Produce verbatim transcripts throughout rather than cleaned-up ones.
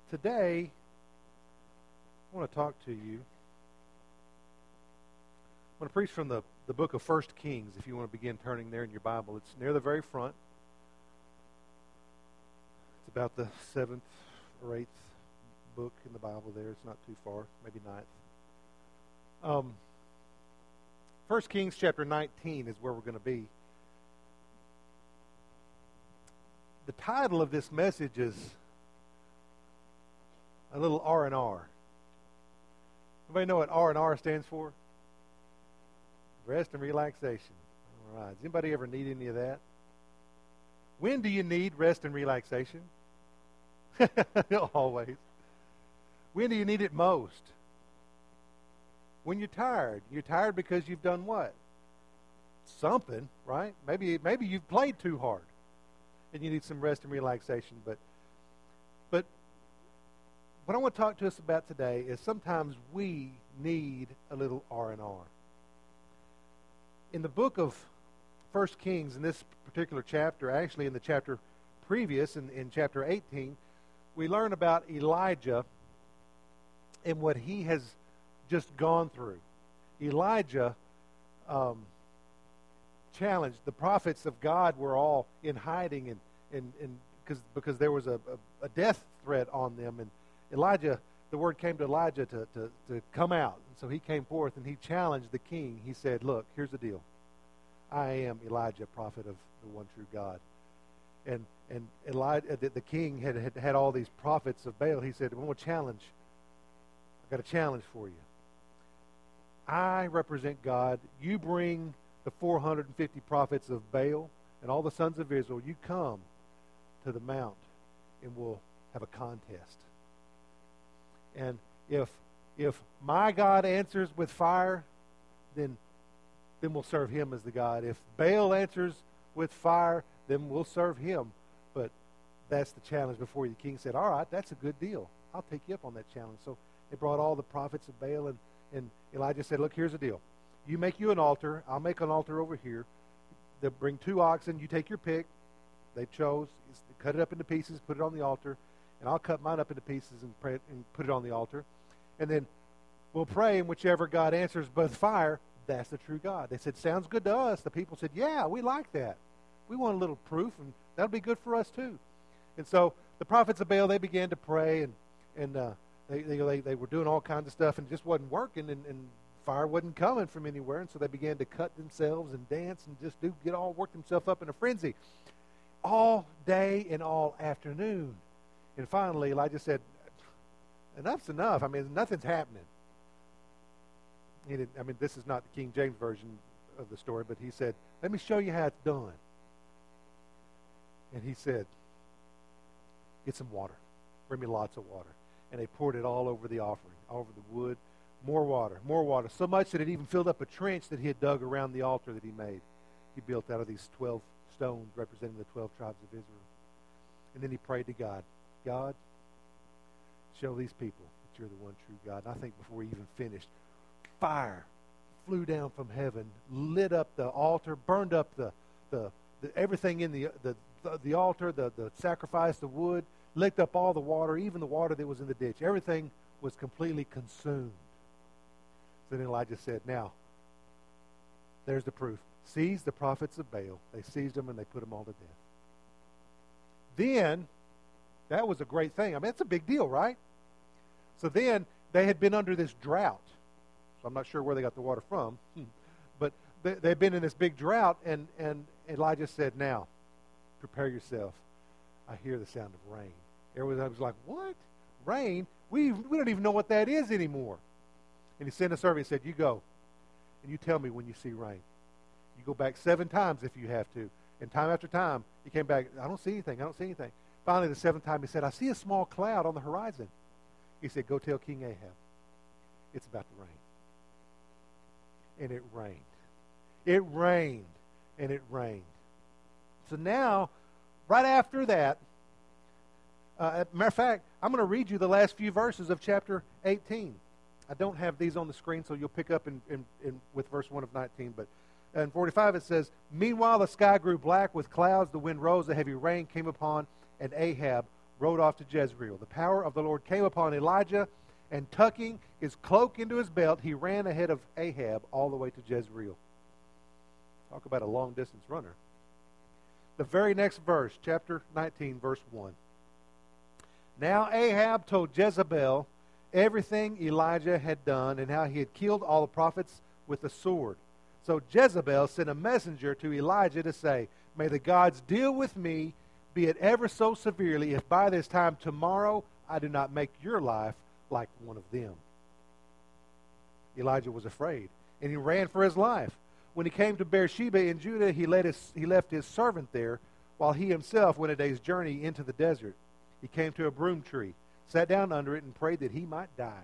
Today, I want to talk to you. I'm going to preach from the, the book of First Kings, if you want to begin turning there in your Bible. It's near the very front. It's about the seventh or eighth book in the Bible there. It's not too far, maybe ninth. Um, First Kings chapter nineteen is where we're going to be. The title of this message is a little R and R. Everybody know what R and R stands for? Rest and relaxation. All right. Does anybody ever need any of that? When do you need rest and relaxation? Always. When do you need it most? When you're tired. You're tired because you've done what? Something, right? Maybe maybe you've played too hard, and you need some rest and relaxation. But but what I want to talk to us about today is sometimes we need a little R and R. In the book of First Kings, in this particular chapter, actually in the chapter previous, in, in chapter eighteen, we learn about Elijah and what he has just gone through. Elijah um, challenged. The prophets of God were all in hiding and and, and because because there was a, a, a death threat on them. And Elijah, the word came to Elijah to, to, to come out. And so he came forth and he challenged the king. He said, look, here's the deal. I am Elijah, prophet of the one true God. And and Elijah, the, the king had, had had all these prophets of Baal. He said, I'm going to challenge. I've got a challenge for you. I represent God. You bring the four hundred fifty prophets of Baal and all the sons of Israel. You come to the mount and we'll have a contest. And if if my God answers with fire, then then we'll serve him as the God. If Baal answers with fire, then we'll serve him. But that's the challenge before you. The king said, all right, that's a good deal. I'll take you up on that challenge. So they brought all the prophets of Baal, and, and Elijah said, look, here's the deal. You make you an altar. I'll make an altar over here. They'll bring two oxen. You take your pick. They chose. Cut it up into pieces, put it on the altar. And I'll cut mine up into pieces and, pray, and put it on the altar. And then we'll pray, and whichever God answers with fire, that's the true God. They said, sounds good to us. The people said, yeah, we like that. We want a little proof, and that'll be good for us too. And so the prophets of Baal, they began to pray, and and uh, they, they they were doing all kinds of stuff, and it just wasn't working, and, and fire wasn't coming from anywhere. And so they began to cut themselves and dance and just do get all work themselves up in a frenzy, all day and all afternoon. And finally, Elijah said, enough's enough. I mean, nothing's happening. He didn't, I mean, this is not the King James version of the story, but he said, let me show you how it's done. And he said, get some water. Bring me lots of water. And they poured it all over the offering, all over the wood. More water, more water. So much that it even filled up a trench that he had dug around the altar that he made. He built out of these twelve stones representing the twelve tribes of Israel. And then he prayed to God, God, show these people that you're the one true God. And I think before he even finished, fire flew down from heaven, lit up the altar, burned up the, the, the everything in the, the the the altar, the, the sacrifice, the wood, licked up all the water, even the water that was in the ditch. Everything was completely consumed. So then Elijah said, now, there's the proof. Seize the prophets of Baal. They seized them and they put them all to death. Then, that was a great thing. I mean, it's a big deal, right? So then, they had been under this drought. So I'm not sure where they got the water from. But they, they'd been in this big drought, and, and Elijah said, now, prepare yourself. I hear the sound of rain. Everyone was like, what? Rain? We we don't even know what that is anymore. And he sent a servant and said, you go, and you tell me when you see rain. You go back seven times if you have to. And time after time, he came back, I don't see anything, I don't see anything. Finally, the seventh time, he said, I see a small cloud on the horizon. He said, go tell King Ahab, it's about to rain. And it rained. It rained, and it rained. So now, right after that, uh, matter of fact, I'm going to read you the last few verses of chapter eighteen. I don't have these on the screen, so you'll pick up in, in, in with verse one of nineteen. But in forty-five it says, meanwhile the sky grew black with clouds, the wind rose, a heavy rain came upon, and Ahab rode off to Jezreel. The power of the Lord came upon Elijah, and tucking his cloak into his belt, he ran ahead of Ahab all the way to Jezreel. Talk about a long-distance runner. The very next verse, chapter nineteen, verse one. Now Ahab told Jezebel everything Elijah had done and how he had killed all the prophets with the sword. So Jezebel sent a messenger to Elijah to say, "May the gods deal with me, be it ever so severely, if by this time tomorrow I do not make your life like one of them." Elijah was afraid, and he ran for his life. When he came to Beersheba in Judah, he, let his, he left his servant there, while he himself went a day's journey into the desert. He came to a broom tree, sat down under it, and prayed that he might die.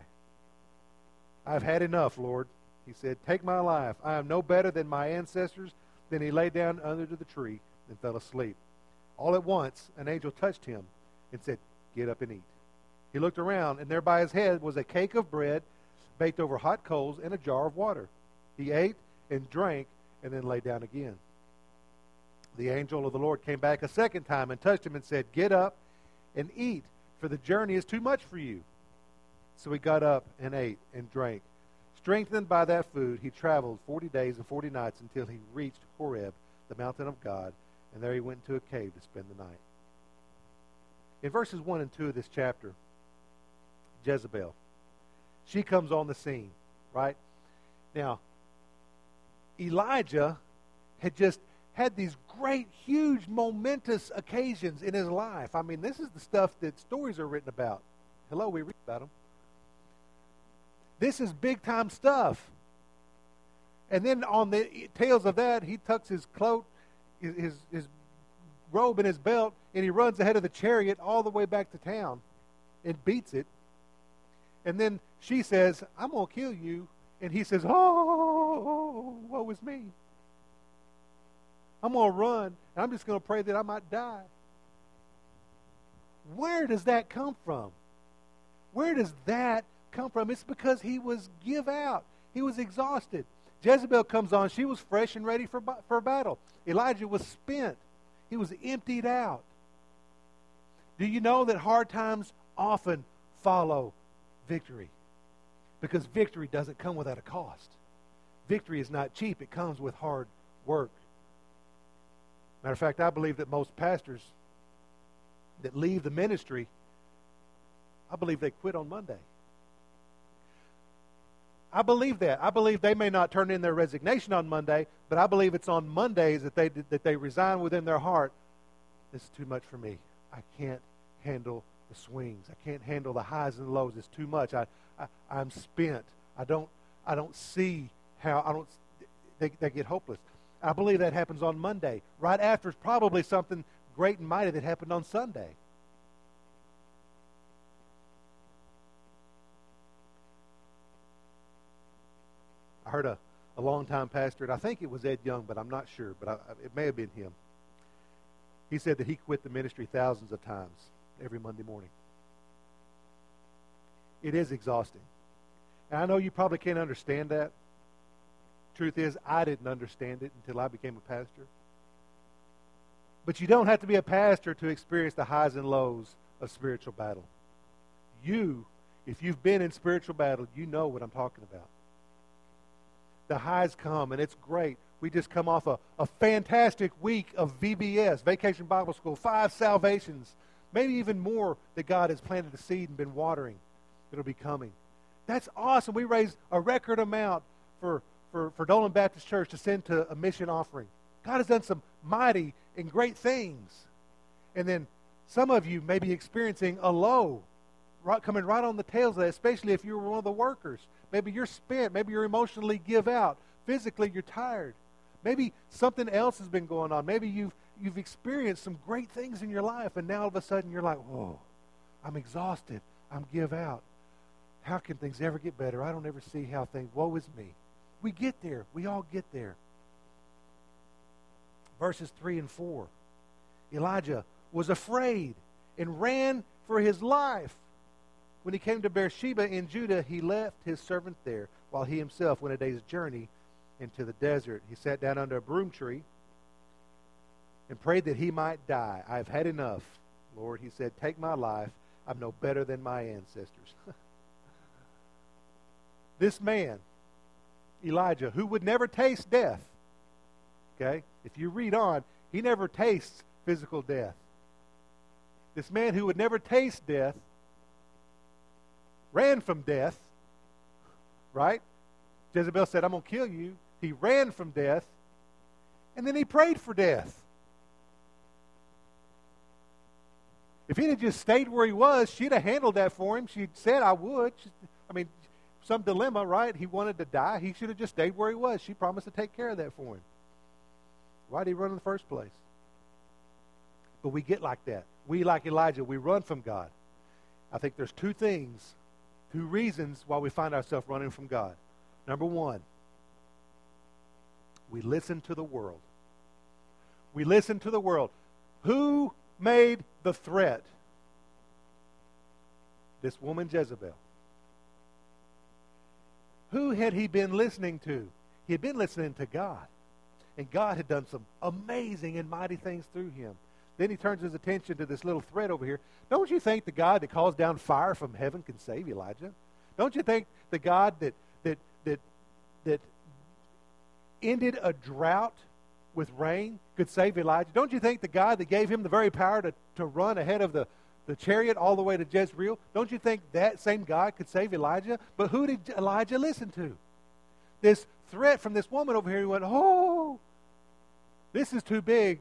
"I have had enough, Lord," he said. "Take my life. I am no better than my ancestors." Then he lay down under the tree and fell asleep. All at once, an angel touched him and said, "Get up and eat." He looked around, and there by his head was a cake of bread baked over hot coals and a jar of water. He ate and drank and then lay down again. The angel of the Lord came back a second time and touched him and said, "Get up and eat, for the journey is too much for you." So he got up and ate and drank. Strengthened by that food, he traveled forty days and forty nights until he reached Horeb, the mountain of God, and there he went into a cave to spend the night. In verses one and two of this chapter, Jezebel, she comes on the scene, right? Now, Elijah had just had these great, huge, momentous occasions in his life. I mean, this is the stuff that stories are written about. Hello, we read about them. This is big-time stuff. And then on the tails of that, he tucks his cloak, his, his, his robe in his belt, and he runs ahead of the chariot all the way back to town and beats it. And then she says, "I'm going to kill you." And he says, "Oh, woe is me. I'm going to run, and I'm just going to pray that I might die." Where does that come from? Where does that come from? It's because he was give out. He was exhausted. Jezebel comes on. She was fresh and ready for, for battle. Elijah was spent. He was emptied out. Do you know that hard times often follow victory? Because victory doesn't come without a cost. Victory is not cheap. It comes with hard work. Matter of fact, I believe that most pastors that leave the ministry, I believe they quit on Monday. I believe that. I believe they may not turn in their resignation on Monday, but I believe it's on Mondays that they that they resign within their heart. This is too much for me. I can't handle the swings. I can't handle the highs and lows. It's too much. I, I I'm spent. I don't I don't see how I don't. They they get hopeless. I believe that happens on Monday, right after probably something great and mighty that happened on Sunday. I heard a, a longtime pastor, and I think it was Ed Young, but I'm not sure, but I, it may have been him. He said that he quit the ministry thousands of times every Monday morning. It is exhausting. And I know you probably can't understand that. Truth is, I didn't understand it until I became a pastor. But you don't have to be a pastor to experience the highs and lows of spiritual battle. You, if you've been in spiritual battle, you know what I'm talking about. The highs come, and it's great. We just come off a, a fantastic week of V B S, Vacation Bible School, five salvations, maybe even more that God has planted a seed and been watering. It'll be coming. That's awesome. We raised a record amount for, for, for Dolan Baptist Church to send to a mission offering. God has done some mighty and great things. And then some of you may be experiencing a low, right, coming right on the tails of that, especially if you were one of the workers. Maybe you're spent. Maybe you're emotionally give out. Physically, you're tired. Maybe something else has been going on. Maybe you've you've experienced some great things in your life, and now all of a sudden you're like, whoa, I'm exhausted. I'm give out. How can things ever get better? I don't ever see how things, woe is me. We get there. We all get there. Verses three and four. Elijah was afraid and ran for his life. When he came to Beersheba in Judah, he left his servant there, while he himself went a day's journey into the desert. He sat down under a broom tree and prayed that he might die. I have had enough, Lord, he said, take my life. I'm no better than my ancestors. This man, Elijah, who would never taste death, okay? If you read on, he never tastes physical death. This man who would never taste death ran from death, right? Jezebel said, I'm going to kill you. He ran from death, and then he prayed for death. If he had just stayed where he was, she'd have handled that for him. She said, I would. She, I mean, some dilemma, right? He wanted to die. He should have just stayed where he was. She promised to take care of that for him. Why did he run in the first place? But we get like that. We, like Elijah, we run from God. I think there's two things, two reasons why we find ourselves running from God. Number one, we listen to the world. We listen to the world. Who made the threat? This woman Jezebel. Who had he been listening to? He had been listening to God. And God had done some amazing and mighty things through him. Then he turns his attention to this little threat over here. Don't you think the God that calls down fire from heaven can save Elijah? Don't you think the God that that that that ended a drought with rain could save Elijah? Don't you think the God that gave him the very power to, to run ahead of the, the chariot all the way to Jezreel, don't you think that same God could save Elijah? But who did Elijah listen to? This threat from this woman over here. He went, oh, this is too big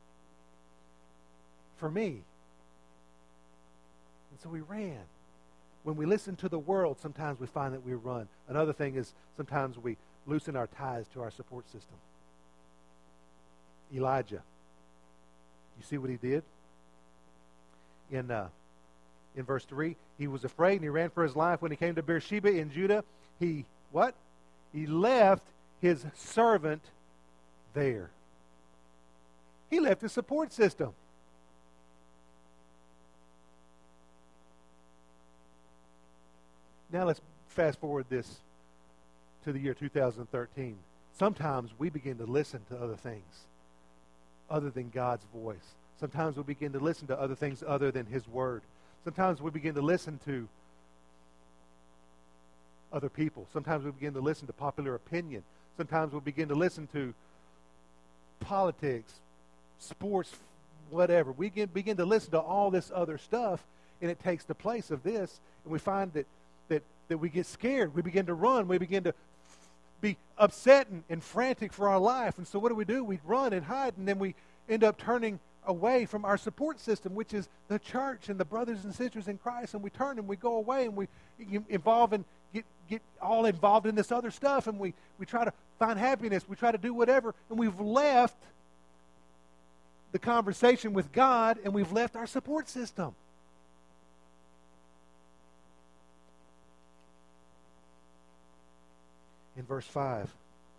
for me. And so we ran. When we listen to the world, sometimes we find that we run. Another thing is sometimes we loosen our ties to our support system. Elijah. You see what he did? In uh, in verse three, he was afraid and he ran for his life. When he came to Beersheba in Judah, he, what? He left his servant there. He left his support system. Now let's fast forward this to the year two thousand thirteen. Sometimes we begin to listen to other things other than God's voice. Sometimes we begin to listen to other things other than His Word. Sometimes we begin to listen to other people. Sometimes we begin to listen to popular opinion. Sometimes we begin to listen to politics, sports, whatever. We begin, begin to listen to all this other stuff, and it takes the place of this, and we find that that, that we get scared. We begin to run. We begin to be upset and, and frantic for our life. And so what do we do? We run and hide, and then we end up turning away from our support system, which is the church and the brothers and sisters in Christ, and we turn and we go away and we involve and get, get all involved in this other stuff, and we, we try to find happiness. We try to do whatever, and we've left the conversation with God, and we've left our support system. In verse five,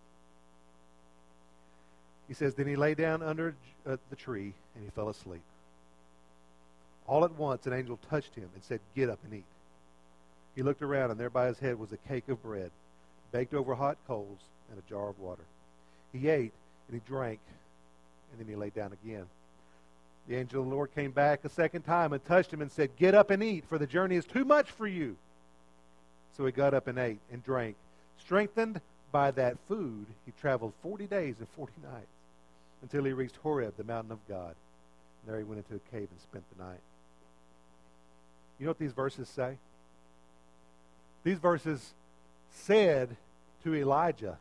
he says, then he lay down under uh, the tree and he fell asleep. All at once an angel touched him and said, get up and eat. He looked around, and there by his head was a cake of bread, baked over hot coals, and a jar of water. He ate and he drank, and then he lay down again. The angel of the Lord came back a second time and touched him and said, get up and eat, for the journey is too much for you. So he got up and ate and drank. Strengthened by that food, he traveled forty days and forty nights until he reached Horeb, the mountain of God. And there he went into a cave and spent the night. You know what these verses say? These verses said to Elijah,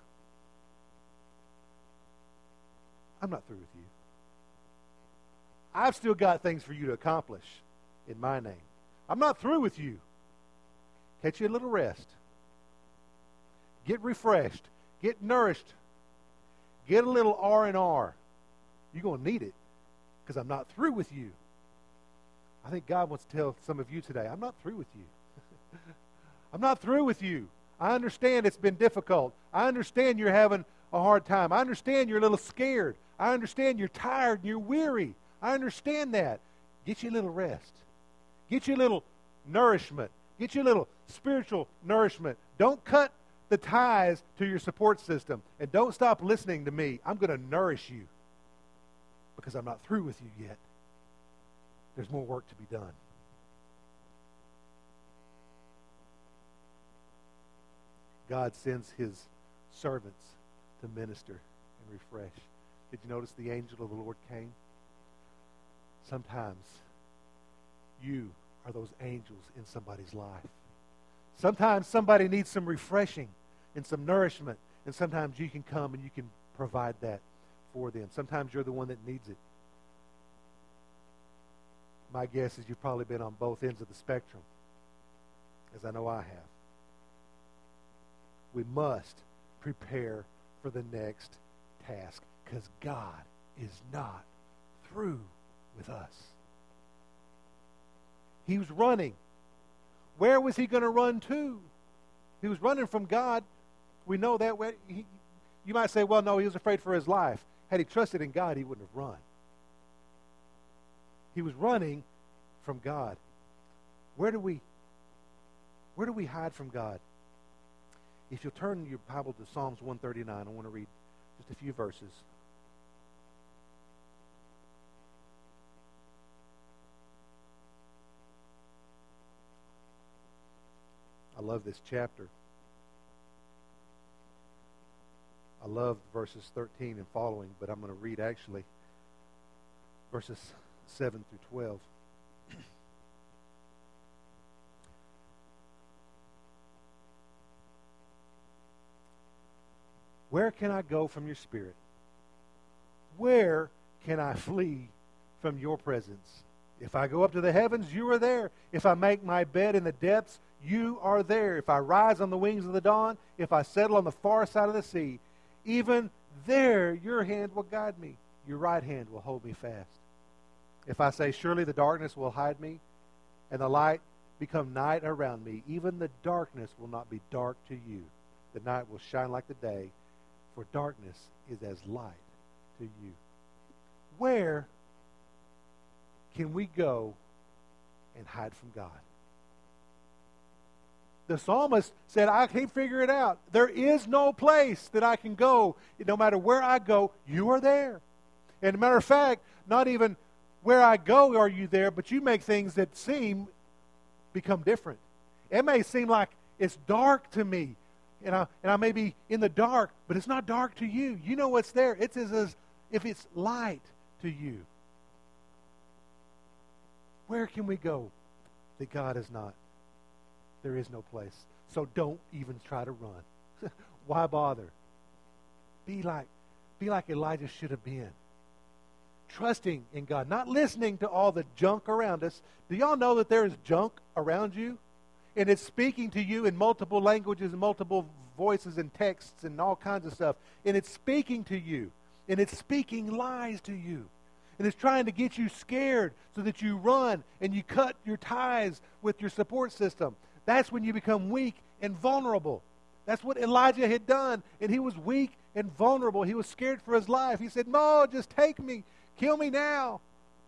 I'm not through with you. I've still got things for you to accomplish in my name. I'm not through with you. Catch you a little rest. Get refreshed. Get nourished. Get a little R and R. You're going to need it because I'm not through with you. I think God wants to tell some of you today, I'm not through with you. I'm not through with you. I understand it's been difficult. I understand you're having a hard time. I understand you're a little scared. I understand you're tired and you're weary. I understand that. Get you a little rest. Get you a little nourishment. Get you a little spiritual nourishment. Don't cut the ties to your support system, and don't stop listening to me. I'm going to nourish you because I'm not through with you yet. there's more work to be done. God sends his servants to minister and refresh. Did you notice the angel of the Lord came? Sometimes you are those angels in somebody's life. Sometimes somebody needs some refreshing and some nourishment, and sometimes you can come and you can provide that for them. Sometimes you're the one that needs it. My guess is you've probably been on both ends of the spectrum, as I know I have. We must prepare for the next task, because God is not through with us. He was running. Where was he going to run to? He was running from God. We know that. He, you might say, well, no, he was afraid for his life. Had he trusted in God, he wouldn't have run. He was running from God. Where do we, where do we hide from God? If you'll turn your Bible to Psalms one thirty-nine, I want to read just a few verses. I love this chapter. I love verses thirteen and following, but I'm going to read actually verses seven through twelve. Where can I go from your spirit? Where can I flee from your presence? If I go up to the heavens, you are there. If I make my bed in the depths, you are there. If I rise on the wings of the dawn, if I settle on the far side of the sea, even there your hand will guide me. Your right hand will hold me fast. If I say, surely the darkness will hide me, and the light become night around me, even the darkness will not be dark to you. The night will shine like the day, for darkness is as light to you. Where can we go and hide from God? The psalmist said, I can't figure it out. There is no place that I can go. No matter where I go, you are there. And as a matter of fact, not even where I go are you there, but you make things that seem become different. It may seem like it's dark to me, and I, and I may be in the dark, but it's not dark to you. You know what's there. It's as, as if it's light to you. Where can we go that God is not? There is no place. So don't even try to run. Why bother? Be like, be like Elijah should have been. Trusting in God, not listening to all the junk around us. Do y'all know that there is junk around you? And it's speaking to you in multiple languages and multiple voices and texts and all kinds of stuff. And it's speaking to you. And it's speaking lies to you. And it's trying to get you scared so that you run and you cut your ties with your support system. That's when you become weak and vulnerable. That's what Elijah had done. And he was weak and vulnerable. He was scared for his life. He said, no, just take me. Kill me now.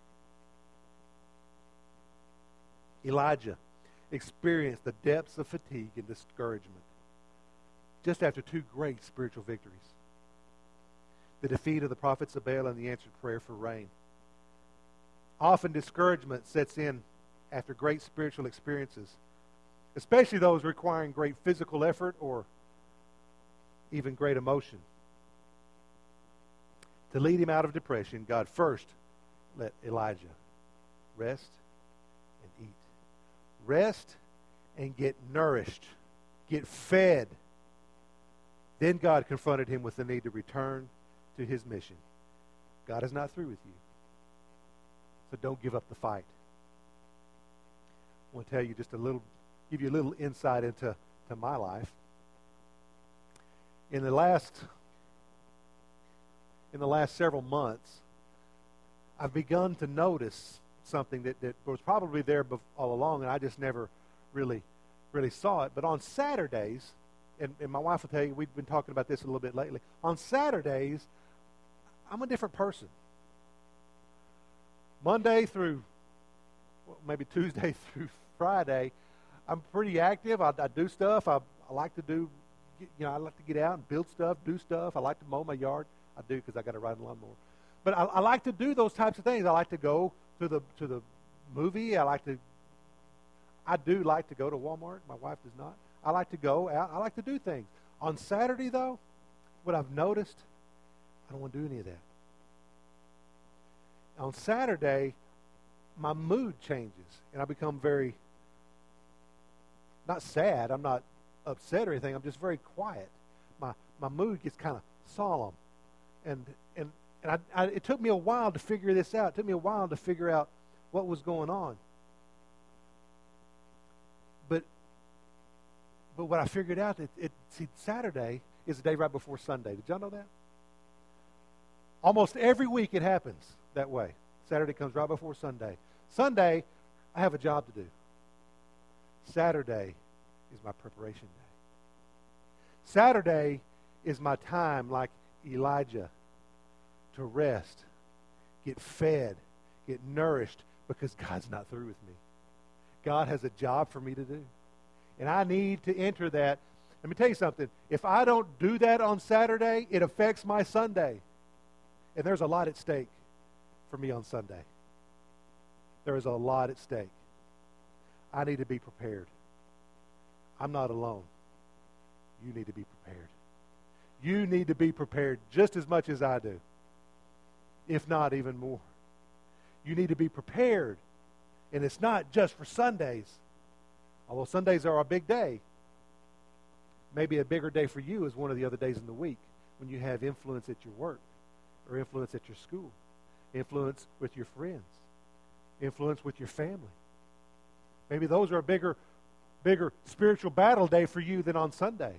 Elijah experienced the depths of fatigue and discouragement just after two great spiritual victories. The defeat of the prophets of Baal and the answered prayer for rain. Often discouragement sets in after great spiritual experiences, especially those requiring great physical effort or even great emotion. To lead him out of depression, God first let Elijah rest and eat. Rest and get nourished, get fed. Then God confronted him with the need to return to his mission. God is not through with you, so don't give up the fight. I want to tell you just a little, give you a little insight into to my life. In the last, in the last several months, I've begun to notice something that, that was probably there all along, and I just never really, really saw it. But on Saturdays, and, and my wife will tell you, we've been talking about this a little bit lately. On Saturdays, I'm a different person. Monday through, well, maybe Tuesday through Friday, I'm pretty active. I, I do stuff. I, I like to do, you know, I like to get out and build stuff, do stuff. I like to mow my yard. I do because I got to ride a lawnmower. But I, I like to do those types of things. I like to go to the to the movie. I like to, I do like to go to Walmart. My wife does not. I like to go out. I like to do things. On Saturday, though, what I've noticed, I don't want to do any of that. On Saturday, my mood changes, and I become very, not sad, I'm not upset or anything, I'm just very quiet. My my mood gets kind of solemn. And and, and I, I, it took me a while to figure this out. It took me a while to figure out what was going on. But but what I figured out, it, it see, Saturday is the day right before Sunday. Did y'all know that? Almost every week it happens that way. Saturday comes right before Sunday. Sunday, I have a job to do. Saturday is my preparation day. Saturday is my time, like Elijah, to rest, get fed, get nourished, because God's not through with me. God has a job for me to do. And I need to enter that. Let me tell you something. If I don't do that on Saturday, it affects my Sunday. And there's a lot at stake for me on Sunday. There is a lot at stake. I need to be prepared. I'm not alone. You need to be prepared. You need to be prepared just as much as I do, if not even more. You need to be prepared. And it's not just for Sundays. Although Sundays are a big day, maybe a bigger day for you is one of the other days in the week when you have influence at your work or influence at your school, influence with your friends, influence with your family. Maybe those are a bigger, bigger spiritual battle day for you than on Sunday.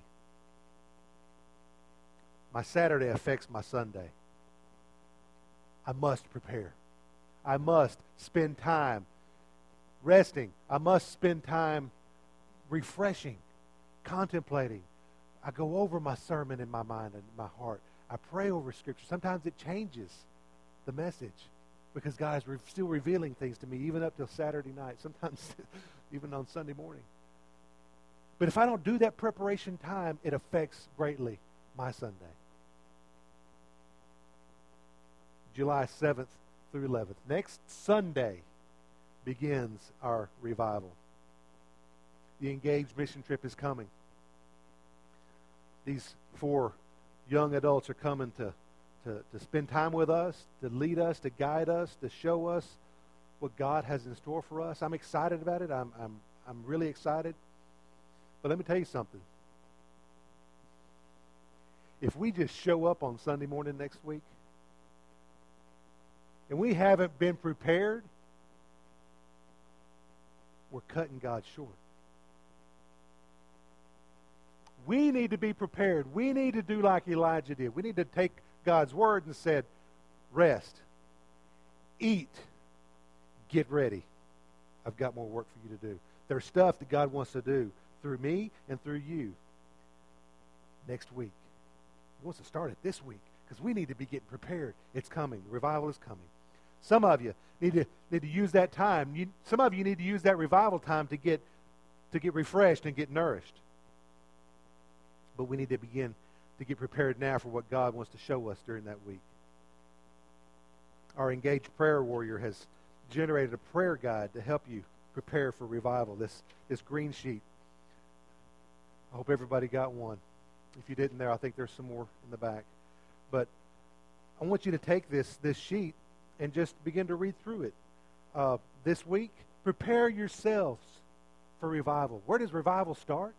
My Saturday affects my Sunday. I must prepare. I must spend time resting. I must spend time refreshing, contemplating. I go over my sermon in my mind and my heart. I pray over Scripture. Sometimes it changes the message because God is re- still revealing things to me even up till Saturday night, sometimes even on Sunday morning. But if I don't do that preparation time, it affects greatly my Sunday. July seventh through eleventh. Next Sunday begins our revival. The Engaged mission trip is coming. These four young adults are coming to, to, to spend time with us, to lead us, to guide us, to show us what God has in store for us. I'm excited about it. I'm, I'm, I'm really excited. But let me tell you something. If we just show up on Sunday morning next week and we haven't been prepared, we're cutting God short. We need to be prepared. We need to do like Elijah did. We need to take God's word and said, rest, eat, get ready. I've got more work for you to do. There's stuff that God wants to do through me and through you next week. He wants to start it this week because we need to be getting prepared. It's coming. The revival is coming. Some of you need to need to use that time. You, some of you need to use that revival time to get to get refreshed and get nourished. But we need to begin to get prepared now for what God wants to show us during that week. Our Engaged Prayer Warrior has generated a prayer guide to help you prepare for revival. This this green sheet. I hope everybody got one. If you didn't there, I think there's some more in the back. But I want you to take this this sheet and just begin to read through it. Uh, this week, prepare yourselves for revival. Where does revival start?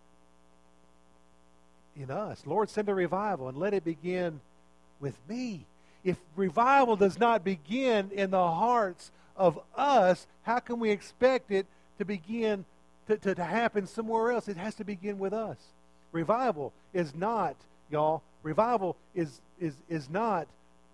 In us. Lord, send a revival and let it begin with me. If revival does not begin in the hearts of us, how can we expect it to begin to, to, to happen somewhere else? It has to begin with us. Revival is not, y'all, revival is is is not,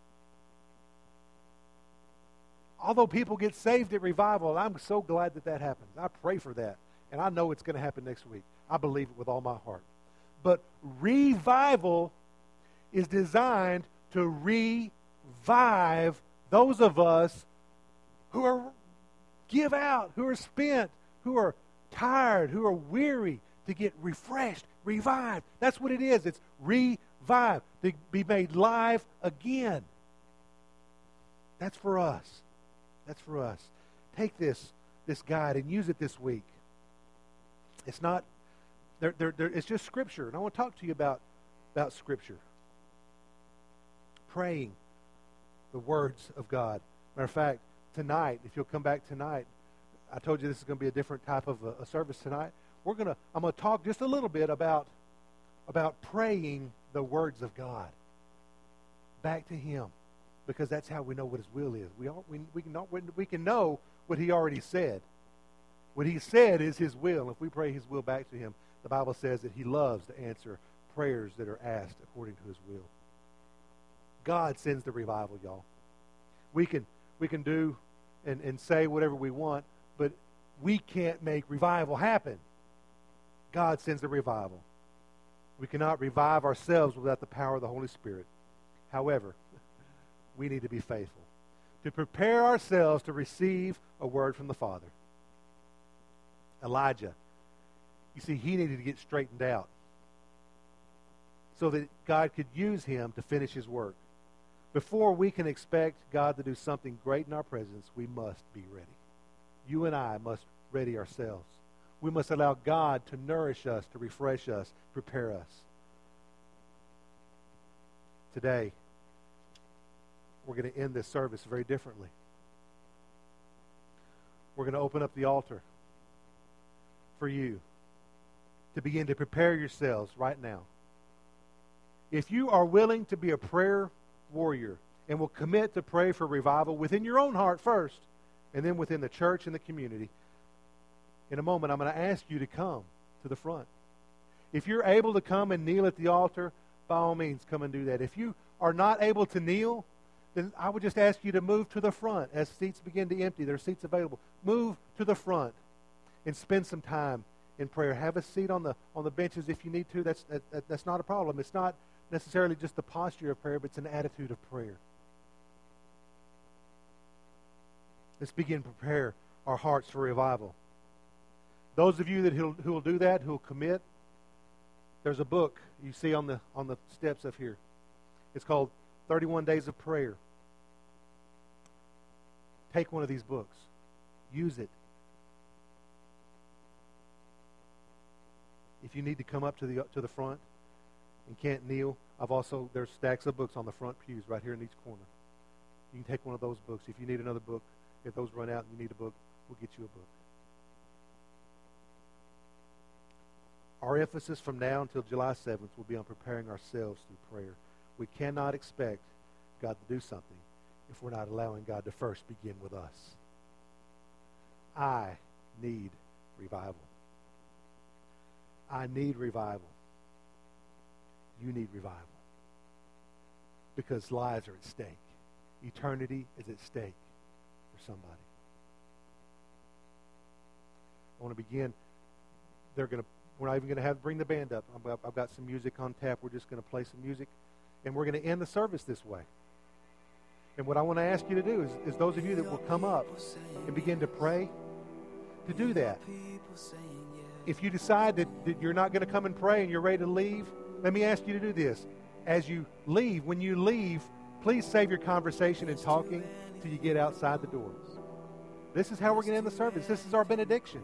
although people get saved at revival, and I'm so glad that that happens. I pray for that, and I know it's going to happen next week. I believe it with all my heart. But revival is designed to revive those of us who are give out, who are spent, who are tired, who are weary, to get refreshed, revived. That's what it is. It's revive, to be made live again. That's for us. That's for us. Take this this guide and use it this week. It's not, they're, they're, they're, it's just Scripture. And I want to talk to you about, about Scripture. Praying the words of God. Matter of fact, tonight, if you'll come back tonight, I told you this is going to be a different type of a, a service tonight. We're going to, I'm going to talk just a little bit about, about praying the words of God back to Him, because that's how we know what His will is. We all, we we can know, we can know what He already said. What He said is His will. If we pray His will back to Him, the Bible says that He loves to answer prayers that are asked according to His will. God sends the revival, y'all. We can we can do and, and say whatever we want, but we can't make revival happen. God sends the revival. We cannot revive ourselves without the power of the Holy Spirit. However, we need to be faithful to prepare ourselves to receive a word from the Father. Elijah, you see, he needed to get straightened out so that God could use him to finish His work. Before we can expect God to do something great in our presence, we must be ready. You and I must ready ourselves. We must allow God to nourish us, to refresh us, prepare us. Today, we're going to end this service very differently. We're going to open up the altar for you to begin to prepare yourselves right now. If you are willing to be a prayer warrior and will commit to pray for revival within your own heart first, and then within the church and the community, in a moment I'm going to ask you to come to the front. If you're able to come and kneel at the altar, by all means, come and do that. If you are not able to kneel, then I would just ask you to move to the front as seats begin to empty. There are seats available. Move to the front and spend some time in prayer. Have a seat on the on the benches if you need to. That's that, that, that's not a problem. It's not necessarily just the posture of prayer, but it's an attitude of prayer. Let's begin to prepare our hearts for revival. Those of you that who will do that, who will commit, there's a book you see on the on the steps up here. It's called thirty-one Days of Prayer. Take one of these books. Use it. If you need to come up to the to the front and can't kneel, I've also there's stacks of books on the front pews right here in each corner. You can take one of those books. If you need another book, if those run out and you need a book, we'll get you a book. Our emphasis from now until July seventh will be on preparing ourselves through prayer. We cannot expect God to do something if we're not allowing God to first begin with us. I need revival. I need revival. You need revival. Because lives are at stake. Eternity is at stake for somebody. I want to begin. They're going to. We're not even going to have bring the band up. I've, I've got some music on tap. We're just going to play some music, and we're going to end the service this way. And what I want to ask you to do is, is those of you that will come up and begin to pray, to do that. If you decide that, that you're not going to come and pray and you're ready to leave, let me ask you to do this. As you leave, when you leave, please save your conversation and talking till you get outside the door. This is how we're going to end the service. This is our benediction.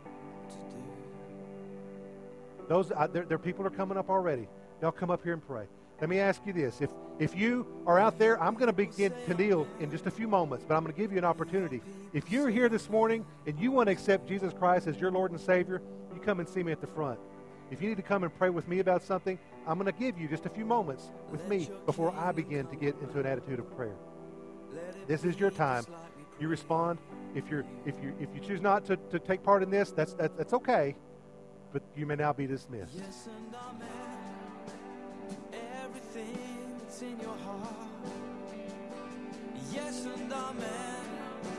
Those uh, there, there people are coming up already. They'll come up here and pray. Let me ask you this. If if you are out there, I'm going to begin to kneel in just a few moments, but I'm going to give you an opportunity. If you're here this morning and you want to accept Jesus Christ as your Lord and Savior, you come and see me at the front. If you need to come and pray with me about something, I'm going to give you just a few moments with me before I begin to get into an attitude of prayer. This is your time. You respond. If you're if you if you choose not to, to take part in this, that's that, that's okay. But you may now be dismissed. Yes, and amen. Everything that's in your heart. Yes, and amen.